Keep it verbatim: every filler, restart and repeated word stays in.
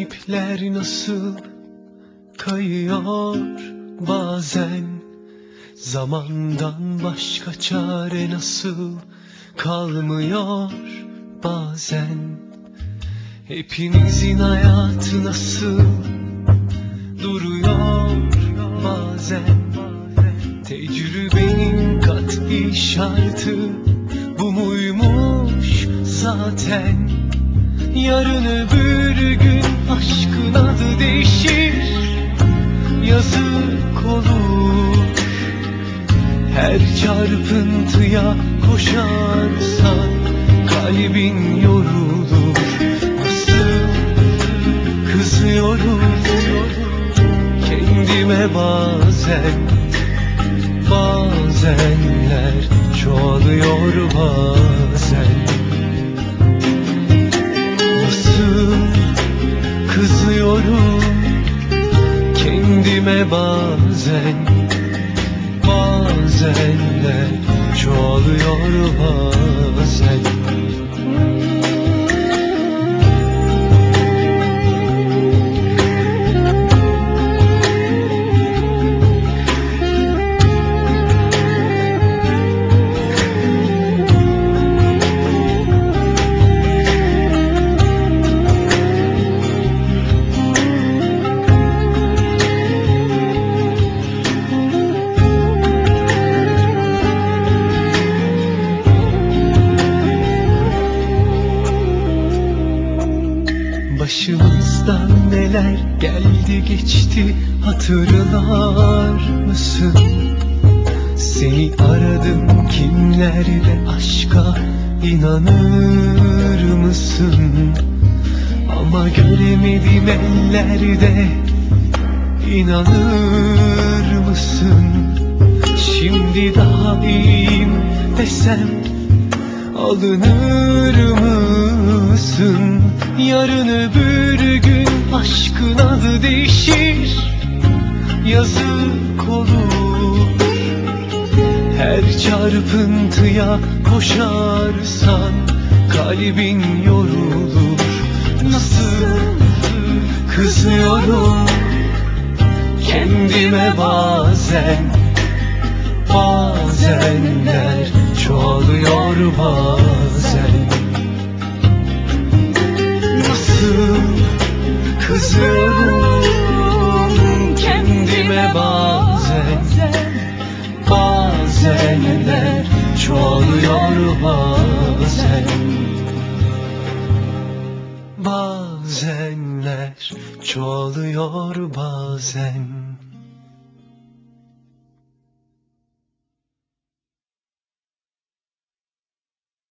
ipler nasıl kayıyor bazen, zamandan başka çare nasıl kalmıyor bazen. Hepimizin hayatı nasıl duruyor bazen. Tecrübenin kat'i şartı bu muymuş zaten. Yarın öbür gün aşkın adı değişir, yazık olur. Her çarpıntıya koşarsan kalbin yorulur. Nasıl kızıyorum kendime bazen, bazenler çoğalıyor bazen. Nasıl kızıyorum kendime bazen, bazenler çoğalıyor bazen. Başımızdan neler geldi geçti hatırlar mısın? Seni aradım kimlerle, aşka inanır mısın? Ama göremedim ellerde, inanır mısın? Şimdi daha iyiyim desem alınır mısın? Yarın öbür gün aşkın adı değişir, yazık olur. Her çarpıntıya koşarsan kalbin yorulur. Nasıl kızıyorum kendime bazen, bazenler çoğalıyor bazen. Nasıl kızıyorum kendime bazen, bazenler çoğalıyor bazen. Bazenler çoğalıyor bazen.